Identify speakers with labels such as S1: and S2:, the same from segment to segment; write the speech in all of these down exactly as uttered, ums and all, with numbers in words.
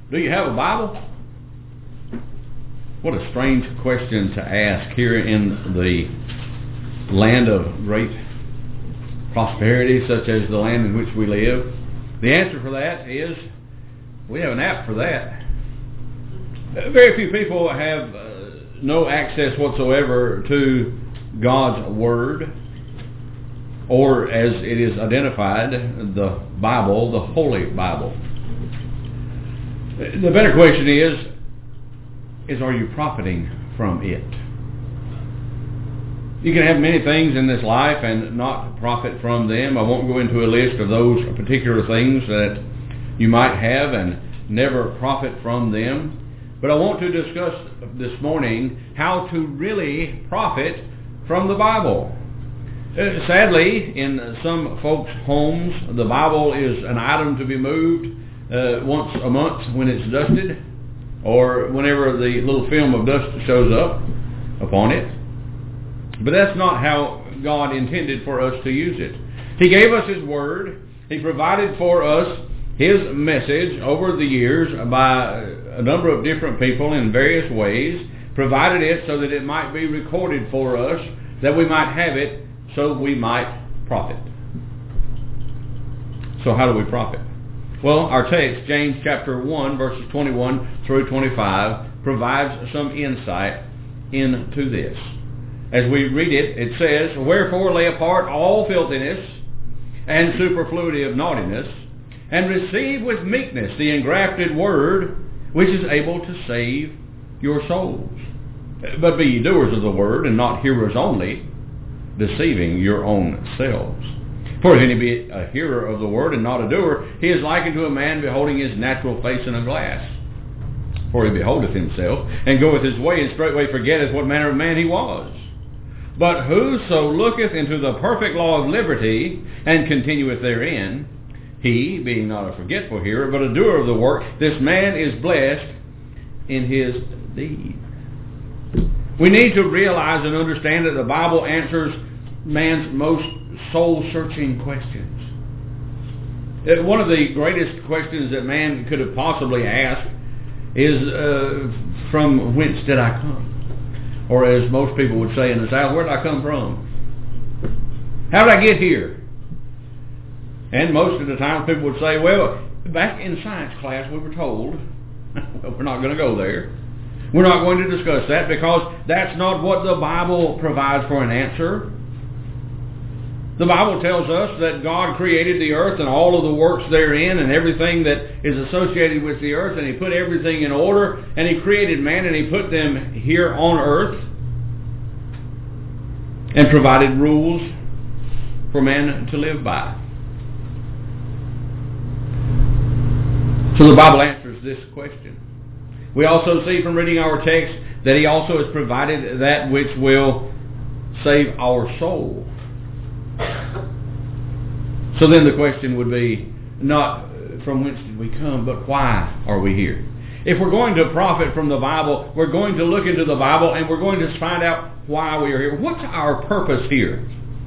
S1: Do you have a Bible? What a strange question to ask here in the land of great prosperity, such as the land in which we live. The answer for that is we have an app for that. Very few people have uh, no access whatsoever to God's Word, or as it is identified, the Bible, the Holy Bible. The better question is, is are you profiting from it? You can have many things in this life and not profit from them. I won't go into a list of those particular things that you might have and never profit from them. But I want to discuss this morning how to really profit from the Bible. Uh, sadly, in some folks' homes, the Bible is an item to be moved uh, once a month when it's dusted, or whenever the little film of dust shows up upon it. But that's not how God intended for us to use it. He gave us His Word. He provided for us His message over the years by a number of different people in various ways, provided it so that it might be recorded for us, that we might have it, so we might profit. So how do we profit? Well, our text, James chapter one, verses twenty-one through twenty-five, provides some insight into this. As we read it, it says, "Wherefore lay apart all filthiness and superfluity of naughtiness, and receive with meekness the engrafted word, which is able to save your souls. But be ye doers of the word, and not hearers only, deceiving your own selves. For if any be a hearer of the word and not a doer, he is likened to a man beholding his natural face in a glass. For he beholdeth himself, and goeth his way, and straightway forgetteth what manner of man he was. But whoso looketh into the perfect law of liberty, and continueth therein, he, being not a forgetful hearer, but a doer of the work, this man is blessed in his deed." We need to realize and understand that the Bible answers man's most soul-searching questions. One of the greatest questions that man could have possibly asked is, uh, from whence did I come? Or as most people would say in the South, where did I come from? How did I get here? And most of the time people would say, well, back in science class we were told, well, we're not going to go there. We're not going to discuss that because that's not what the Bible provides for an answer. The Bible tells us that God created the earth and all of the works therein and everything that is associated with the earth, and He put everything in order, and He created man and He put them here on earth and provided rules for man to live by. So the Bible answers this question. We also see from reading our text that He also has provided that which will save our soul. So then the question would be not from whence did we come, but why are we here? If we're going to profit from the Bible, we're going to look into the Bible and we're going to find out why we are here. What's our purpose here?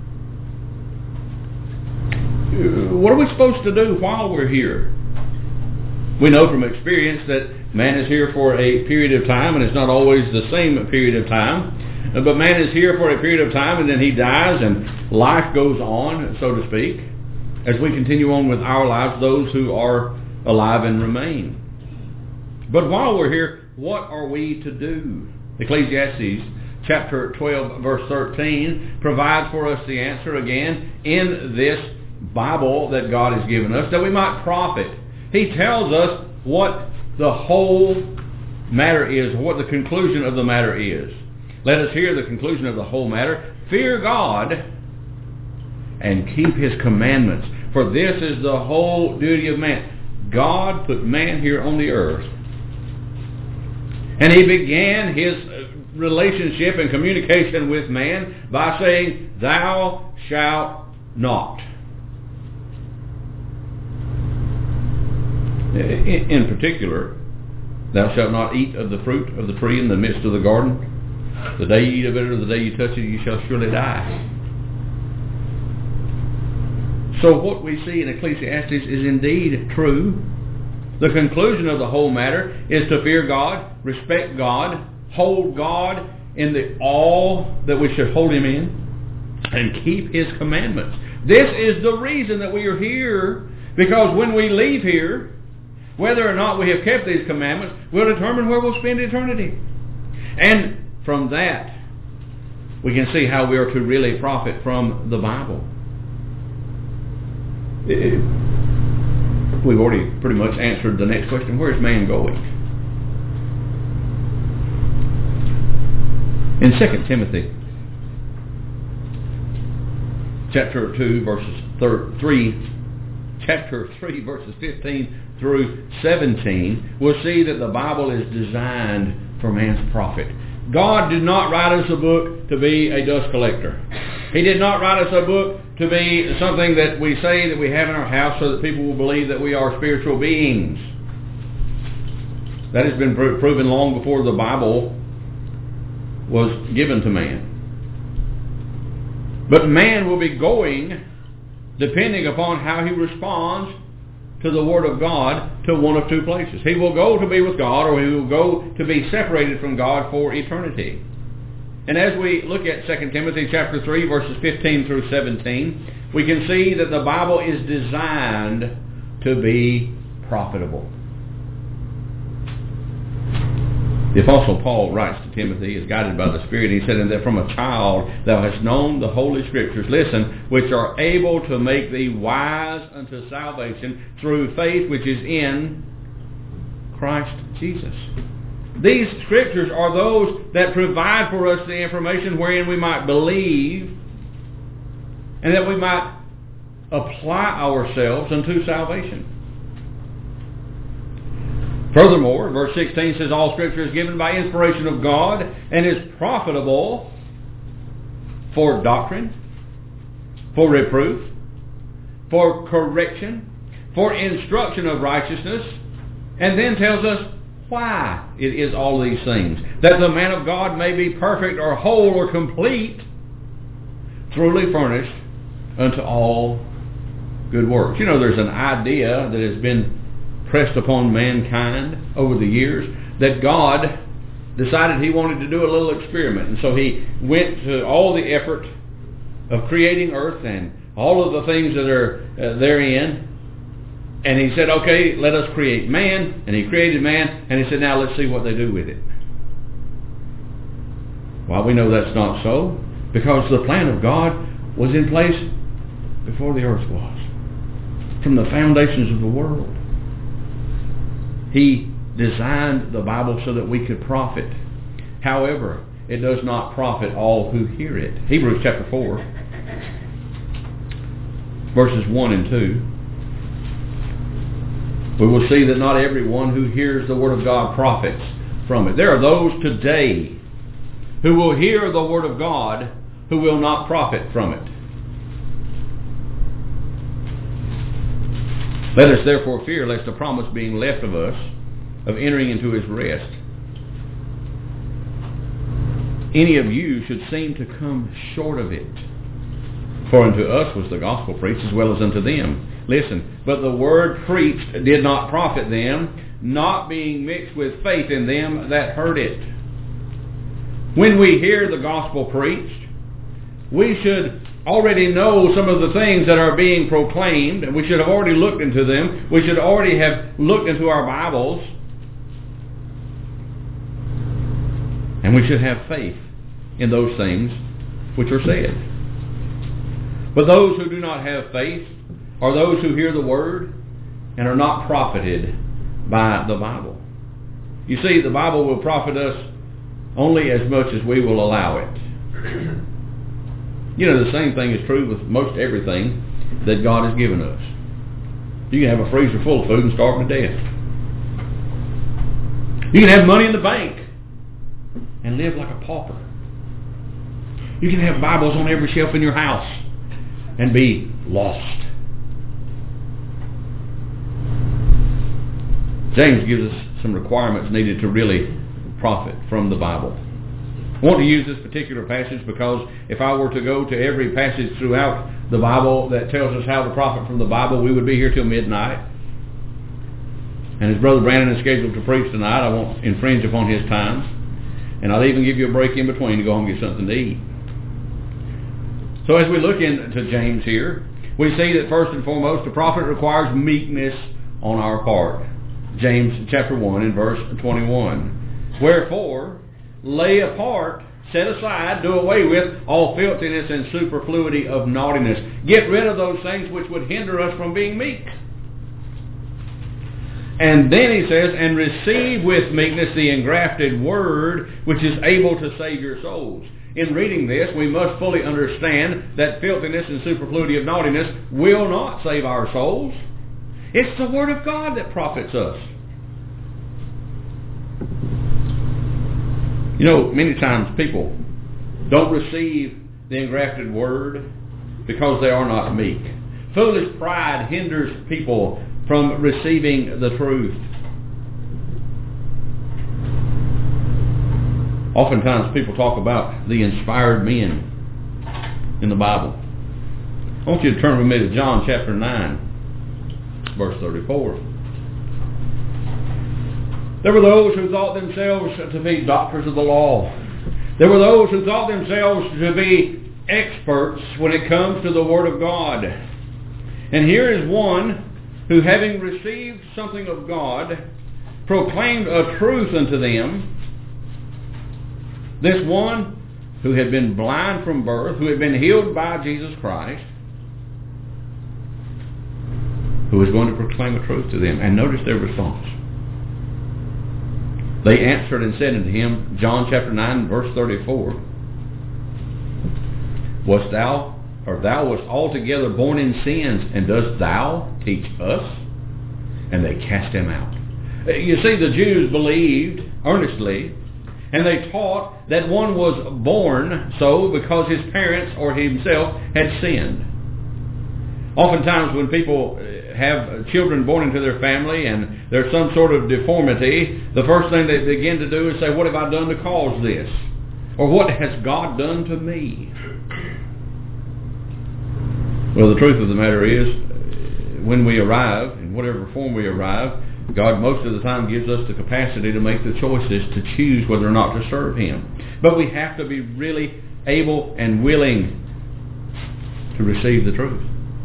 S1: What are we supposed to do while we're here? We know from experience that man is here for a period of time, and it's not always the same period of time. But man is here for a period of time, and then he dies, and life goes on, so to speak, as we continue on with our lives, those who are alive and remain. But while we're here, what are we to do? Ecclesiastes chapter twelve, verse thirteen, provides for us the answer again in this Bible that God has given us, that we might profit. He tells us what the whole matter is, what the conclusion of the matter is. Let us hear the conclusion of the whole matter. Fear God and keep His commandments, for this is the whole duty of man. God put man here on the earth, and He began His relationship and communication with man by saying, "Thou shalt not." In particular, "Thou shalt not eat of the fruit of the tree in the midst of the garden. The day you eat of it, or the day you touch it, you shall surely die." So what we see in Ecclesiastes is indeed true. The conclusion of the whole matter is to fear God, respect God, hold God in the awe that we should hold Him in, and keep His commandments. This is the reason that we are here, because when we leave here, whether or not we have kept these commandments will determine where we'll spend eternity. And from that, we can see how we are to really profit from the Bible. We've already pretty much answered the next question. Where is man going? In Second Timothy chapter two verses three, chapter three verses fifteen through seventeen, we'll see that the Bible is designed for man's profit. God did not write us a book to be a dust collector. He did not write us a book to be something that we say that we have in our house so that people will believe that we are spiritual beings. That has been pro- proven long before the Bible was given to man. But man will be going, depending upon how he responds to the Word of God, to one of two places. He will go to be with God, or he will go to be separated from God for eternity. And as we look at Second Timothy chapter three, verses fifteen through seventeen, we can see that the Bible is designed to be profitable. The Apostle Paul writes to Timothy, is guided by the Spirit. He said, "And that from a child thou hast known the Holy Scriptures, listen, which are able to make thee wise unto salvation through faith which is in Christ Jesus." These Scriptures are those that provide for us the information wherein we might believe and that we might apply ourselves unto salvation. Furthermore, verse sixteen says, "All Scripture is given by inspiration of God and is profitable for doctrine, for reproof, for correction, for instruction of righteousness," and then tells us why it is all these things. "That the man of God may be perfect or whole or complete, truly furnished unto all good works." You know, there's an idea that has been pressed upon mankind over the years that God decided He wanted to do a little experiment, and so He went to all the effort of creating earth and all of the things that are uh, therein, and He said, "Okay, let us create man," and He created man, and He said, "Now let's see what they do with it." Well, we know that's not so, because the plan of God was in place before the earth was, from the foundations of the world. He designed the Bible so that we could profit. However, it does not profit all who hear it. Hebrews chapter four, verses one and two. We will see that not everyone who hears the Word of God profits from it. There are those today who will hear the Word of God who will not profit from it. "Let us therefore fear lest the promise being left of us of entering into His rest, any of you should seem to come short of it. For unto us was the gospel preached as well as unto them. Listen, but the word preached did not profit them, not being mixed with faith in them that heard it." When we hear the gospel preached, we should already know some of the things that are being proclaimed, and we should have already looked into them. We should already have looked into our Bibles, and we should have faith in those things which are said. But those who do not have faith are those who hear the Word and are not profited by the Bible. You see, the Bible will profit us only as much as we will allow it. You know, the same thing is true with most everything that God has given us. You can have a freezer full of food and starve to death. You can have money in the bank and live like a pauper. You can have Bibles on every shelf in your house and be lost. James gives us some requirements needed to really profit from the Bible. I want to use this particular passage because if I were to go to every passage throughout the Bible that tells us how to profit from the Bible, we would be here till midnight. And as Brother Brandon is scheduled to preach tonight, I won't infringe upon his time. And I'll even give you a break in between to go home and get something to eat. So as we look into James here, we see that first and foremost, the prophet requires meekness on our part. James chapter one and verse twenty-one. Wherefore, lay apart, set aside, do away with all filthiness and superfluity of naughtiness. Get rid of those things which would hinder us from being meek. And then he says, and receive with meekness the engrafted word, which is able to save your souls. In reading this, we must fully understand that filthiness and superfluity of naughtiness will not save our souls. It's the Word of God that profits us. You know, many times people don't receive the engrafted Word because they are not meek. Foolish pride hinders people from receiving the truth. Oftentimes people talk about the inspired men in the Bible. I want you to turn with me to John chapter nine, verse thirty-four. There were those who thought themselves to be doctors of the law. There were those who thought themselves to be experts when it comes to the Word of God. And here is one who, having received something of God, proclaimed a truth unto them. This one who had been blind from birth, who had been healed by Jesus Christ, who was going to proclaim a truth to them. And notice their response. They answered and said unto him, John chapter nine, verse thirty-four, Wast thou, or thou wast altogether born in sins, and dost thou teach us? And they cast him out. You see, the Jews believed earnestly, and they taught that one was born so because his parents or himself had sinned. Oftentimes when people have children born into their family and there's some sort of deformity, the first thing they begin to do is say, what have I done to cause this? Or what has God done to me? Well, the truth of the matter is, when we arrive, in whatever form we arrive, God most of the time gives us the capacity to make the choices to choose whether or not to serve Him. But we have to be really able and willing to receive the truth.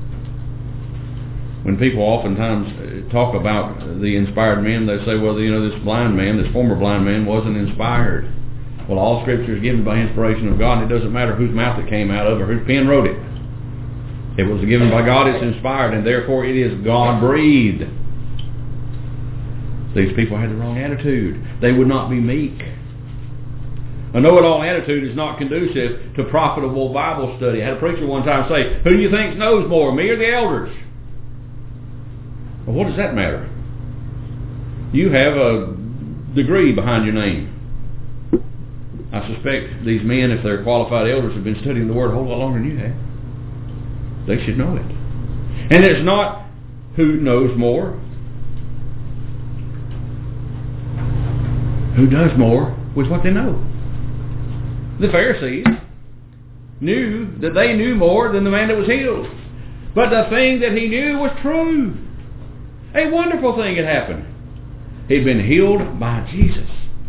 S1: When people oftentimes talk about the inspired men, they say, well, you know, this blind man, this former blind man wasn't inspired. Well, all Scripture is given by inspiration of God, and it doesn't matter whose mouth it came out of or whose pen wrote it. It was given by God, it's inspired, and therefore it is God-breathed. These people had the wrong attitude. They would not be meek. A know-it-all attitude is not conducive to profitable Bible study. I had a preacher one time say, who do you think knows more, me or the elders? Well, what does that matter? You have a degree behind your name. I suspect these men, if they're qualified elders, have been studying the Word a whole lot longer than you have. They should know it. And it's not who knows more, who does more with what they know. The Pharisees knew that they knew more than the man that was healed. But the thing that he knew was true. A wonderful thing had happened. He'd been healed by Jesus.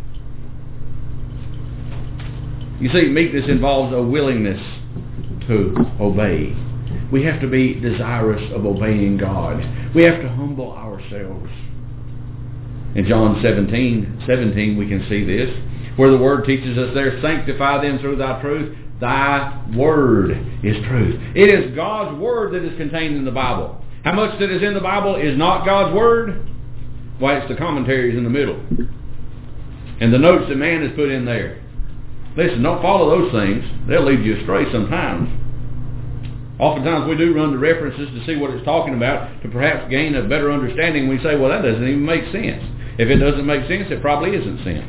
S1: You see, meekness involves a willingness to obey. We have to be desirous of obeying God. We have to humble ourselves. In John seventeen, seventeen, we can see this, where the Word teaches us there, sanctify them through thy truth. Thy Word is truth. It is God's Word that is contained in the Bible. How much that is in the Bible is not God's Word? Why, it's the commentaries in the middle. And the notes that man has put in there. Listen, don't follow those things. They'll lead you astray sometimes. Oftentimes we do run to references to see what it's talking about to perhaps gain a better understanding. We say, well, that doesn't even make sense. If it doesn't make sense, it probably isn't sense.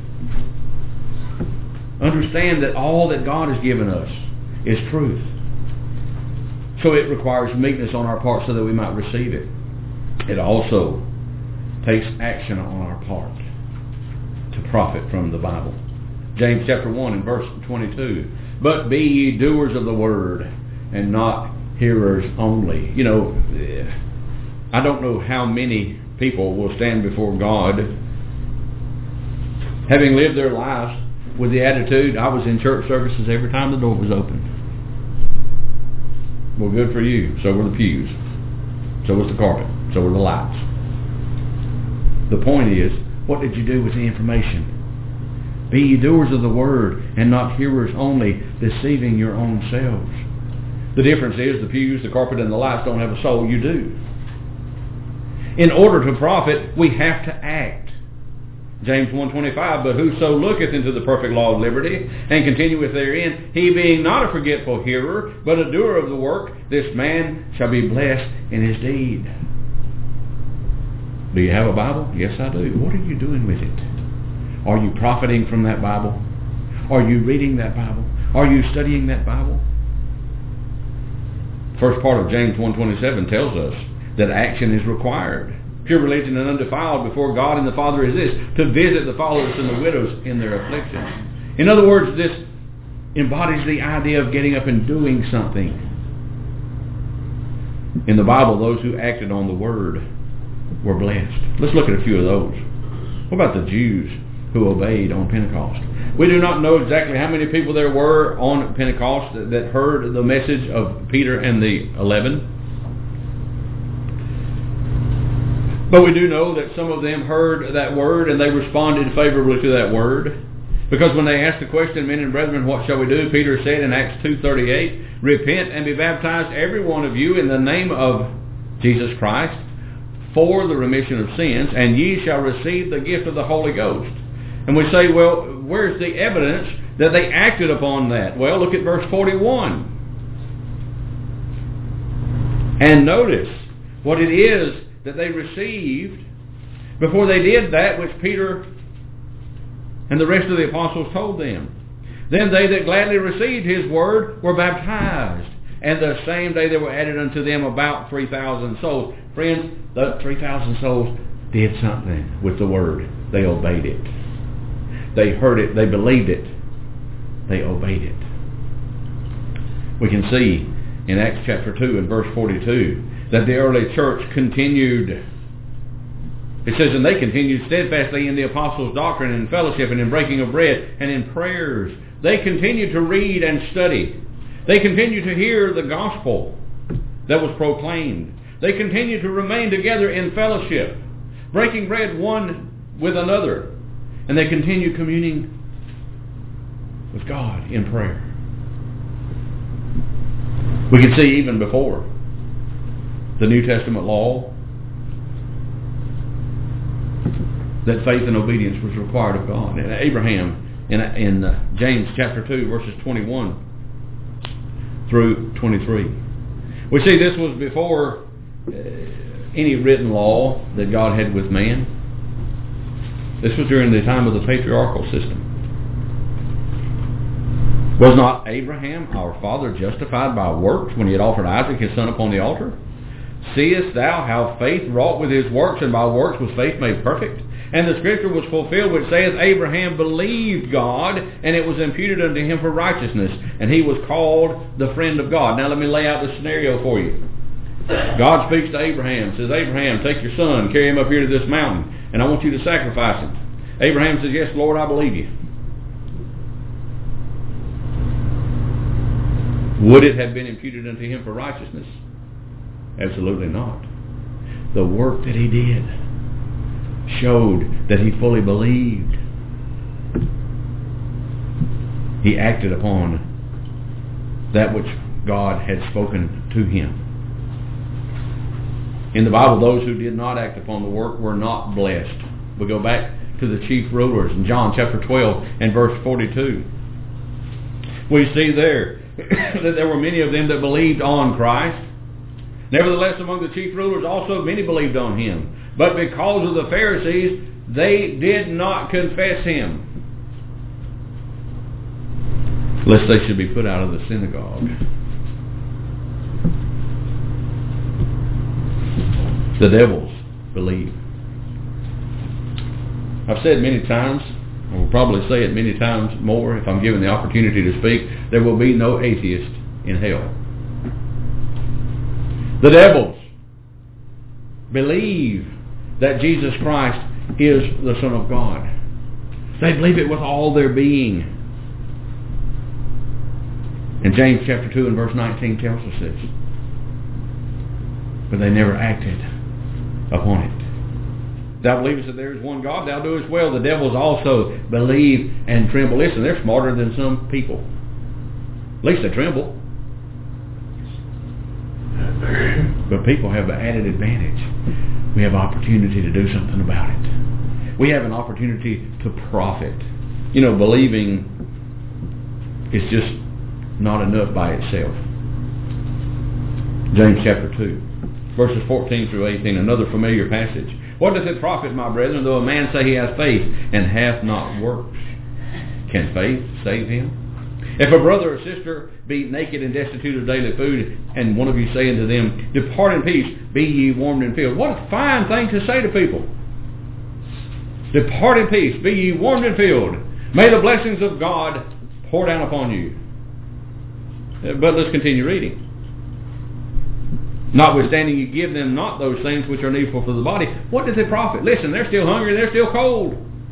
S1: Understand that all that God has given us is truth. So it requires meekness on our part so that we might receive it. It also takes action on our part to profit from the Bible. James chapter one and verse twenty-two. But be ye doers of the word, and not hearers only. You know, I don't know how many people will stand before God having lived their lives with the attitude, I was in church services every time the door was open. Well, good for you. So were the pews. So was the carpet. So were the lights. The point is, what did you do with the information? Be ye doers of the word, and not hearers only, deceiving your own selves. The difference is the pews, the carpet, and the lights don't have a soul. You do. In order to profit, we have to act. James one twenty-five, but whoso looketh into the perfect law of liberty, and continueth therein, he being not a forgetful hearer, but a doer of the work, this man shall be blessed in his deed. Do you have a Bible? Yes, I do. What are you doing with it? Are you profiting from that Bible? Are you reading that Bible? Are you studying that Bible? First part of James one twenty-seven tells us that action is required. Pure religion and undefiled before God and the Father is this, to visit the fatherless and the widows in their affliction. In other words, this embodies the idea of getting up and doing something. In the Bible, those who acted on the Word were blessed. Let's look at a few of those. What about the Jews who obeyed on Pentecost? We do not know exactly how many people there were on Pentecost that, that heard the message of Peter and the eleven. But we do know that some of them heard that word and they responded favorably to that word. Because when they asked the question, men and brethren, what shall we do? Peter said in Acts two thirty-eight, repent and be baptized every one of you in the name of Jesus Christ for the remission of sins, and ye shall receive the gift of the Holy Ghost. And we say, well, where's the evidence that they acted upon that? Well, look at verse forty-one. And notice what it is that they received before they did that which Peter and the rest of the apostles told them. Then they that gladly received his word were baptized, and the same day there were added unto them about three thousand souls. Friends, the three thousand souls did something with the word. They obeyed it. They heard it. They believed it. They obeyed it. We can see in Acts chapter two and verse forty-two that the early church continued. It says, and they continued steadfastly in the apostles' doctrine and fellowship and in breaking of bread and in prayers. They continued to read and study. They continued to hear the gospel that was proclaimed. They continued to remain together in fellowship, breaking bread one with another. And they continued communing with God in prayer. We can see even before the New Testament law that faith and obedience was required of God. And Abraham, in, in uh, James chapter two, verses twenty-one through twenty-three. We see this was before uh, any written law that God had with man. This was during the time of the patriarchal system. Was not Abraham, our father, justified by works when he had offered Isaac his son upon the altar? Seest thou how faith wrought with his works, and by works was faith made perfect? And the scripture was fulfilled which saith, Abraham believed God, and it was imputed unto him for righteousness, and he was called the friend of God. Now let me lay out the scenario for you. God speaks to Abraham, says, Abraham, take your son, carry him up here to this mountain, and I want you to sacrifice him. Abraham says, yes, Lord, I believe you. Would it have been imputed unto him for righteousness? Absolutely not. The work that he did showed that he fully believed. He acted upon that which God had spoken to him. In the Bible, those who did not act upon the work were not blessed. We go back to the chief rulers in John chapter twelve and verse forty-two. We see there that there were many of them that believed on Christ. Nevertheless, among the chief rulers also many believed on him. But because of the Pharisees, they did not confess him, lest they should be put out of the synagogue. The devils believe. I've said many times, I will probably say it many times more if I'm given the opportunity to speak, there will be no atheist in hell. The devils believe that Jesus Christ is the Son of God. They believe it with all their being. And James chapter two and verse nineteen tells us this. But they never acted upon it. Thou believest that there is one God, thou doest well. The devils also believe and tremble. Listen, they're smarter than some people. At least they tremble. But people have an added advantage. We have opportunity to do something about it. We have an opportunity to profit. You know, believing is just not enough by itself. James chapter two, verses fourteen through eighteen, another familiar passage. What doth it profit, my brethren, though a man say he has faith and hath not works? Can faith save him? If a brother or sister be naked and destitute of daily food, and one of you say unto them, Depart in peace, be ye warmed and filled. What a fine thing to say to people. Depart in peace, be ye warmed and filled. May the blessings of God pour down upon you. But let's continue reading. Notwithstanding, you give them not those things which are needful for the body. What does it profit? Listen, they're still hungry, they're still cold.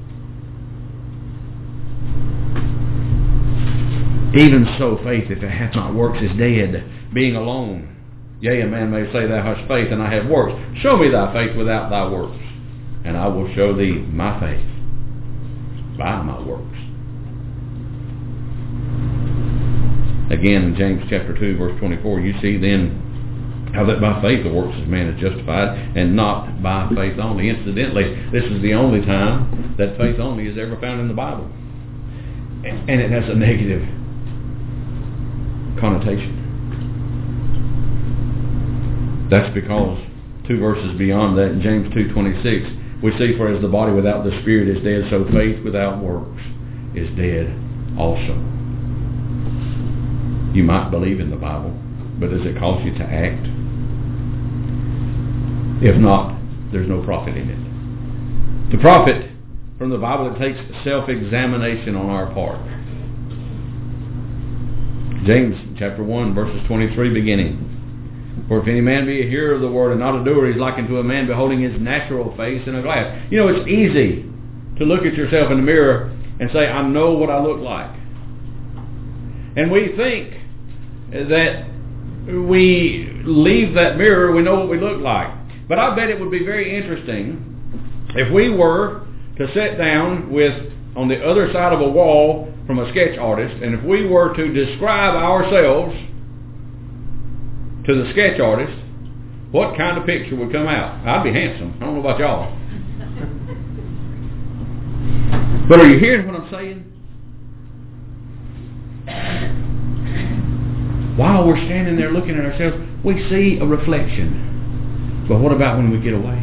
S1: Even so, faith, if it hath not works, is dead, being alone. Yea, a man may say, Thou hast faith, and I have works. Show me thy faith without thy works, and I will show thee my faith by my works. Again, in James chapter two, verse twenty-four, you see then how that by faith the works of man is justified, and not by faith only. Incidentally, this is the only time that faith only is ever found in the Bible. And it has a negative connotation. That's because two verses beyond that, in James two twenty-six, we see, For as the body without the spirit is dead, so faith without works is dead also. You might believe in the Bible, but does it cause you to act? If not, there's no profit in it. To profit from the Bible, it takes self-examination on our part. James chapter one, verses twenty-three beginning. For if any man be a hearer of the word and not a doer, he's likened to a man beholding his natural face in a glass. You know, it's easy to look at yourself in the mirror and say, I know what I look like. And we think that we leave that mirror, we know what we look like. But I bet it would be very interesting if we were to sit down with, on the other side of a wall from a sketch artist, and if we were to describe ourselves to the sketch artist, what kind of picture would come out? I'd be handsome. I don't know about y'all. But are you hearing what I'm saying? While we're standing there looking at ourselves, we see a reflection. But what about when we get away?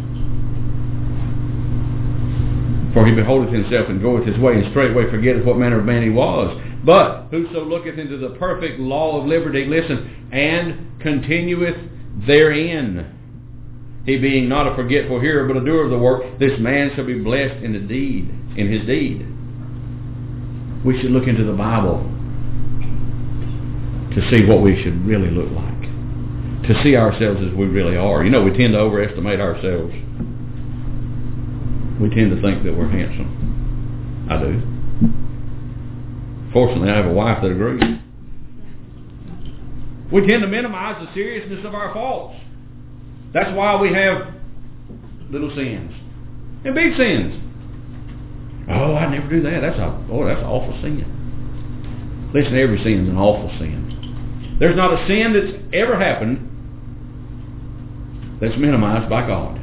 S1: For he beholdeth himself and goeth his way, and straightway forgetteth what manner of man he was. But whoso looketh into the perfect law of liberty, listen, and continueth therein, he being not a forgetful hearer, but a doer of the work, this man shall be blessed in the deed, in his deed. We should look into the Bible to see what we should really look like, to see ourselves as we really are. You know, we tend to overestimate ourselves. We tend to think that we're handsome. I do. Fortunately, I have a wife that agrees. We tend to minimize the seriousness of our faults. That's why we have little sins and big sins. Oh, I'd never do that. That's a oh, that's an awful sin. Listen, every sin is an awful sin. There's not a sin that's ever happened that's minimized by God.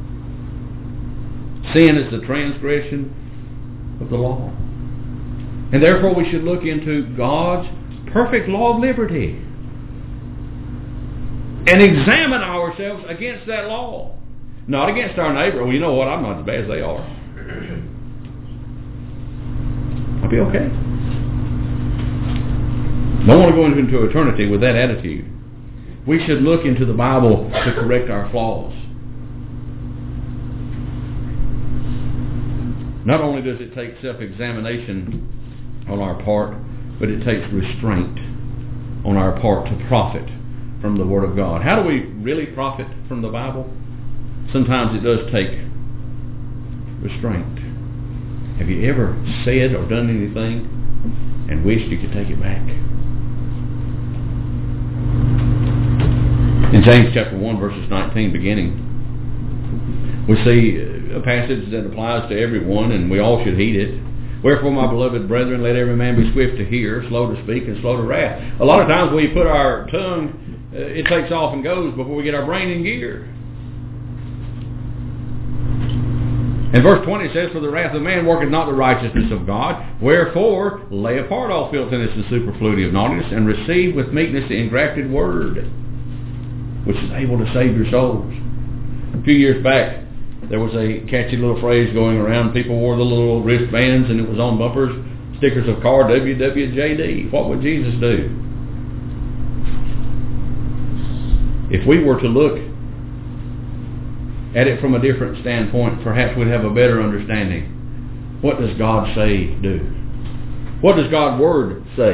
S1: Sin is the transgression of the law. And therefore we should look into God's perfect law of liberty and examine ourselves against that law. Not against our neighbor. Well, you know what? I'm not as bad as they are. I'll be okay. Don't want to go into eternity with that attitude. We should look into the Bible to correct our flaws. Not only does it take self-examination on our part, but it takes restraint on our part to profit from the Word of God. How do we really profit from the Bible? sometimes it does take restraint. Have you ever said or done anything and wished you could take it back? In James chapter one, verses nineteen beginning, we see a passage that applies to everyone, and we all should heed it. Wherefore, my beloved brethren, let every man be swift to hear, slow to speak, and slow to wrath. A lot of times we put our tongue, uh, it takes off and goes before we get our brain in gear. And verse twenty says, for the wrath of man worketh not the righteousness of God. Wherefore, lay apart all filthiness and superfluity of naughtiness, and receive with meekness the engrafted word, which is able to save your souls. A few years back, there was a catchy little phrase going around. People wore the little wristbands, and it was on bumpers, stickers of car W W J D. What would Jesus do? If we were to look at it from a different standpoint, perhaps we'd have a better understanding. What does God say do? What does God's Word say?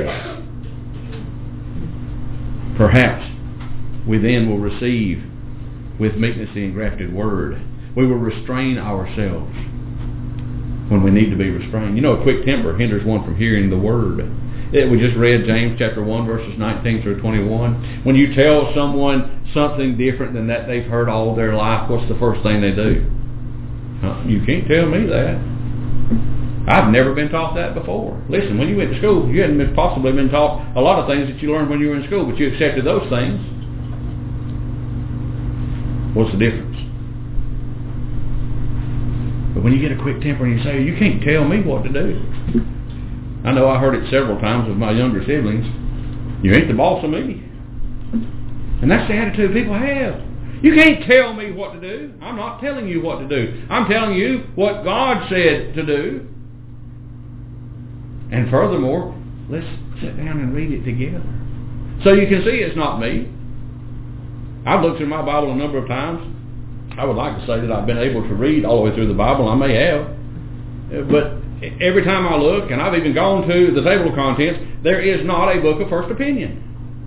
S1: Perhaps we then will receive with meekness the engrafted Word. We will restrain ourselves when we need to be restrained. You know, a quick temper hinders one from hearing the Word. It, we just read James chapter one, verses nineteen through twenty-one. When you tell someone something different than that they've heard all their life, what's the first thing they do? Uh, you can't tell me that. I've never been taught that before. Listen, when you went to school, you hadn't been, possibly been taught a lot of things that you learned when you were in school, but you accepted those things. What's the difference? But when you get a quick temper and you say, you can't tell me what to do. I know I heard it several times with my younger siblings. You ain't the boss of me. And that's the attitude people have. You can't tell me what to do. I'm not telling you what to do. I'm telling you what God said to do. And furthermore, let's sit down and read it together. So you can see it's not me. I've looked through my Bible a number of times. I would like to say that I've been able to read all the way through the Bible. I may have. But every time I look, and I've even gone to the table of contents, there is not a book of first opinion.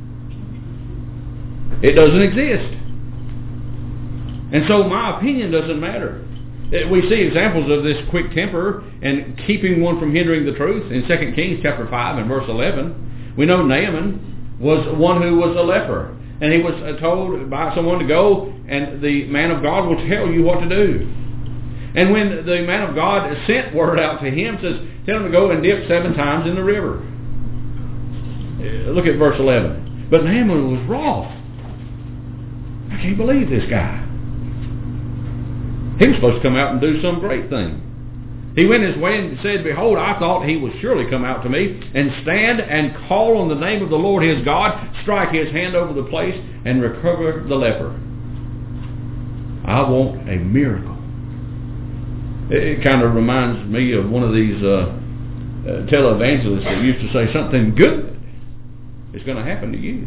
S1: It doesn't exist. And so my opinion doesn't matter. We see examples of this quick temper and keeping one from hindering the truth in Second Kings chapter five and verse eleven. We know Naaman was one who was a leper. And he was told by someone to go, and the man of God will tell you what to do. And when the man of God sent word out to him, says, tell him to go and dip seven times in the river. Look at verse eleven. But Naaman was wroth. I can't believe this guy. He was supposed to come out and do some great thing. He went his way and said, behold, I thought he would surely come out to me and stand and call on the name of the Lord his God, strike his hand over the place, and recover the leper. I want a miracle. It kind of reminds me of one of these uh, uh, televangelists that used to say something good is going to happen to you.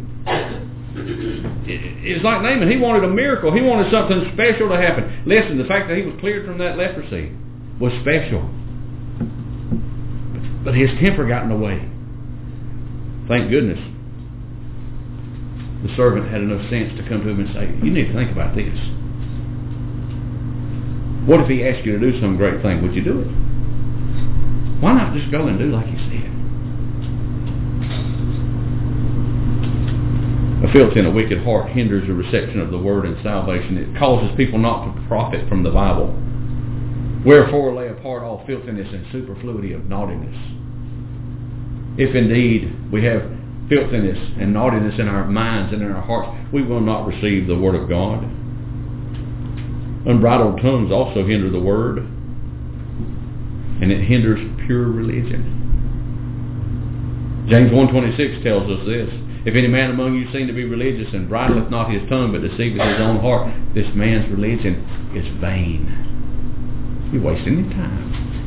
S1: It's like Naaman. He wanted a miracle. He wanted something special to happen. Listen, the fact that he was cleared from that leprosy was special. But his temper got in the way. Thank goodness the servant had enough sense to come to him and say, you need to think about this. What if he asked you to do some great thing? Would you do it? Why not just go and do like he said? A filthy and a wicked heart hinders the reception of the word and salvation. It causes people not to profit from the Bible. Wherefore lay apart all filthiness and superfluity of naughtiness. If indeed we have filthiness and naughtiness in our minds and in our hearts, we will not receive the word of God. Unbridled tongues also hinder the word, and it hinders pure religion. James one twenty-six tells us this. If any man among you seem to be religious and bridleth not his tongue but deceiveth his own heart, this man's religion is vain. You're wasting your time.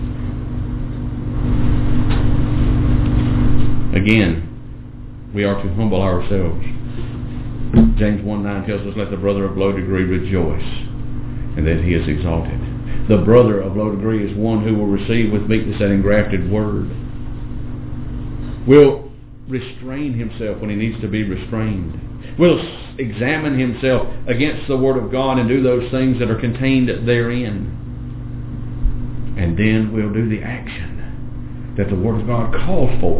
S1: Again, we are to humble ourselves. James one nine tells us, let the brother of low degree rejoice, and that he is exalted. The brother of low degree is one who will receive with meekness that engrafted word. Will restrain himself when he needs to be restrained. will examine himself against the Word of God and do those things that are contained therein. And then we'll do the action that the Word of God calls for.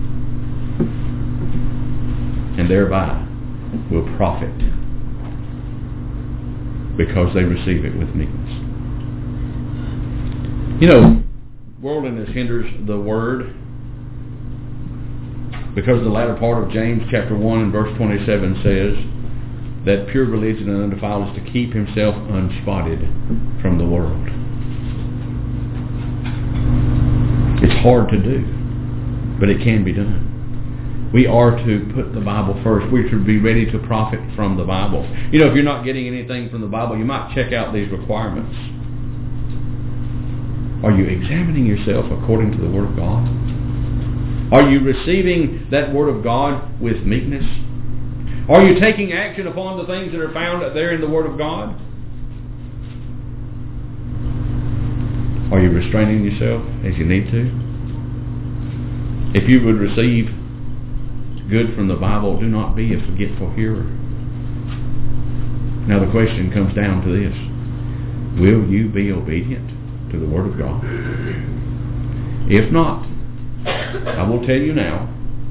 S1: And thereby will profit, because they receive it with meekness. You know, worldliness hinders the Word, because the latter part of James chapter one and verse twenty-seven says that pure religion and undefiled is to keep himself unspotted from the world. It's hard to do, but it can be done. We are to put the Bible first. We should be ready to profit from the Bible. You know, if you're not getting anything from the Bible, you might check out these requirements. Are you examining yourself according to the Word of God? Are you receiving that Word of God with meekness? Are you taking action upon the things that are found there in the Word of God? Are you restraining yourself as you need to? If you would receive good from the Bible, do not be a forgetful hearer. Now the question comes down to this: will you be obedient to the Word of God? If not, I will tell you now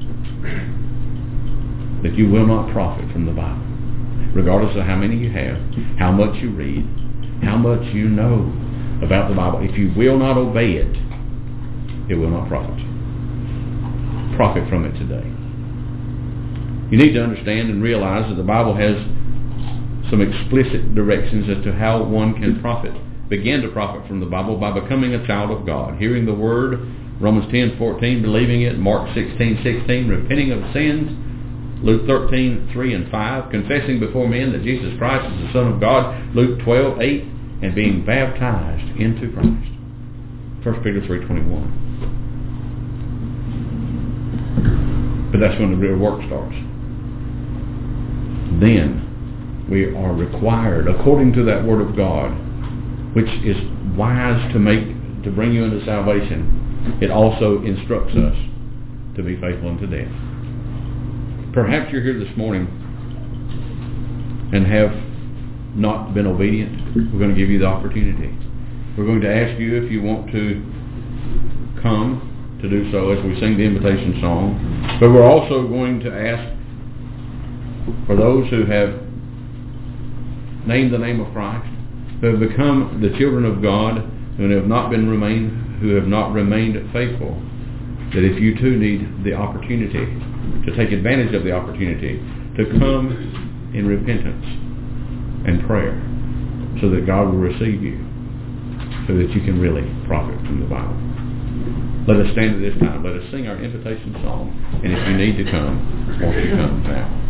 S1: that you will not profit from the Bible, regardless of how many you have, how much you read, how much you know about the Bible. If you will not obey it, it will not profit. Profit from it today. You need to understand and realize that the Bible has some explicit directions as to how one can profit, begin to profit from the Bible by becoming a child of God, hearing the Word, Romans ten fourteen, believing it, Mark sixteen sixteen, repenting of sins, Luke thirteen three and five, confessing before men that Jesus Christ is the Son of God, Luke twelve eight, and being baptized into Christ, First Peter three twenty-one. But that's when the real work starts. Then we are required, according to that Word of God, which is wise to make to bring you into salvation, it also instructs us to be faithful unto death. Perhaps you're here this morning and have not been obedient. We're going to give you the opportunity. We're going to ask you if you want to come to do so as we sing the invitation song. But we're also going to ask for those who have named the name of Christ, who have become the children of God, who have not been remained, who have not remained faithful, that if you too need the opportunity to take advantage of the opportunity to come in repentance and prayer, so that God will receive you, so that you can really profit from the Bible. Let us stand at this time. Let us sing our invitation song. And if you need to come, won't you come now?